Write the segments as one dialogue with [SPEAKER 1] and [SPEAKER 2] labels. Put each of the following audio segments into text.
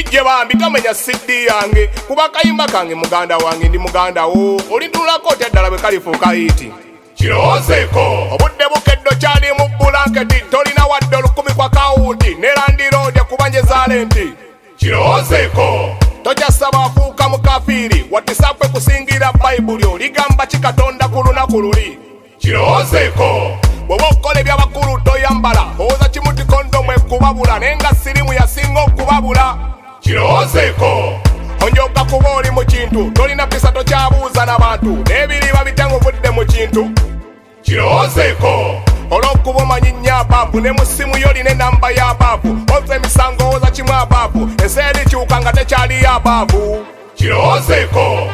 [SPEAKER 1] DJ bambi tomenya CD yange kuba kayimba kange muganda wange ndi muganda wo olindulako teddala bwe kalifuuka hiti kirowoozeeko obudde bukeddo kyali mu bulanketi tolina wadde olukumi kwa kawuti ne landiroodya kubanje zaalenti kirowoozeeko tojasaba afuuka mukafiiri watisakwe kusingira bayibuli oligamba kikatonda ku lunaku luli kirowoozeeko bw'oba okukola ebyabakulu toyambala owoza kimuti kondomu ekubabula naye nga sirimu yasinga okubabula kirowoozeeko onjoga kuba oli mu kintu tolina pisa tokyabuuza n'abantu n'ebiriba bitenguvudde mu kintu kirowoozeeko olw'okuba omanyi nnyo abaabu ne mu ssimu yo olina enamba y'abaabu ozza emisango owoza kimu abaabu enseera erikyuka nga tekyaliyo abaabu kirowoozeeko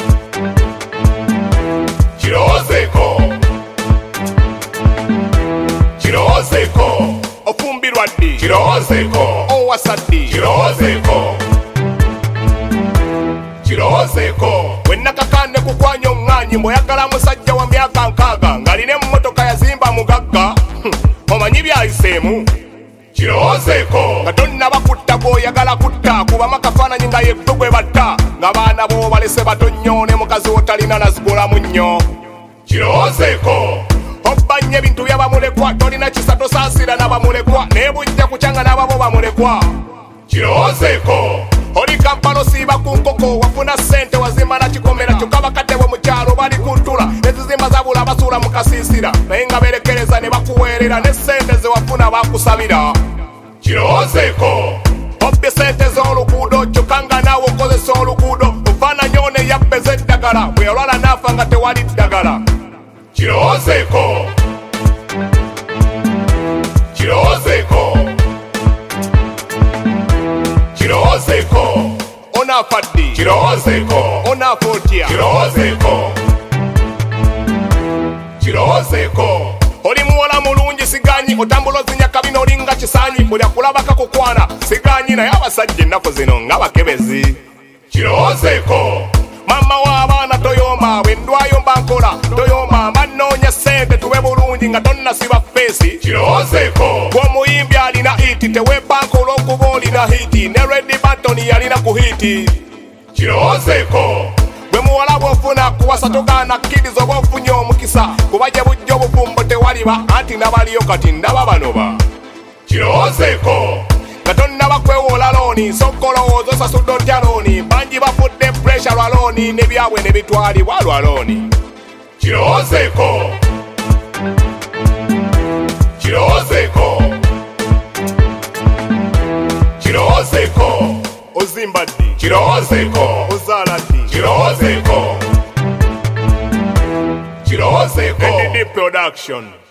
[SPEAKER 1] kirowoozeeko kirowoozeeko ofumbirwa ddi kirowoozeeko owasa ddi kirowoozeeko kirowoozeeko wennakakande kukwanya oŋŋaanyi mbw'oyagala musajja wa myaka 6 ng'alina emmotoka yazimba mugagga omanyi byayiseemu kirowoozeeko nga tonnaba kutta gw'oyagala kutta kubamu akafaananyi nga yegwe gwe batta nga baana b'obalese bato nnyo ne mukazi wotalina nazigulamu nnyo kirowoozeeko obba nnyo ebintu by'abamulekwa tolina kisa tosaasira n'abamulekwa naye bujja kukyanga n'ababo bamulekwa kirowoozeeko oli kampala osiiba ku nkoko wafuna ssente wazimba na kikomera kyokka bakadde mu kyalo bali ku ntula ezizimba zabula basuula mu kasiisira naye nga berekereza ne bakuweerera ne ssente ze wafuna bakusabira kirowoozeeko obbye ssente z'oluguudo kyokka nga naawe okozesa oluguudo ofaananyi ono eyabbeza eddagala bwe yalwala naafa nga tewali ddagala kirowoozeeko kirowoozeeko kirowoozeeko onaafa ddi kirowoozeeko onaafa otya kirowoozeeko kirowoozeeko oli muwola mulungi siganyi otambula ozinya kabina olinga kisaanyi buli akulabaka kukwana siganyi naye abasajja ennaku zino nga bakebezi kirowoozeeko mama w'abaana toyomba bwe ndwayomba nkola toyomba mbanoonya ssente tube bulungi nga tonnasiba feesi kirowoozeeko gw'omuyimbi alina hiti tewebanka olw'okuba olina hiti ne redi batoni yalina ku hiti kirowoozeeko bwe muwala bw'ofuna kuwasa togaana kkiriza oba ofunye omukisa kuba gye bujja obufumbo tewaliba anti nabaliyo kati ndaba banoba kirowoozeeko nga tonnaba kwewola looni sokkolowooza osasudde otya looni bangi bafudde puresha lwa looni n'ebyabwe ne bitwalibwa lwa looni kirowoozeeko kirowoozeeko kirowoozeeko ozimba ddi kirowoozeeko ozaala ddi kirowoozeeko kirowoozeeko NDD Production.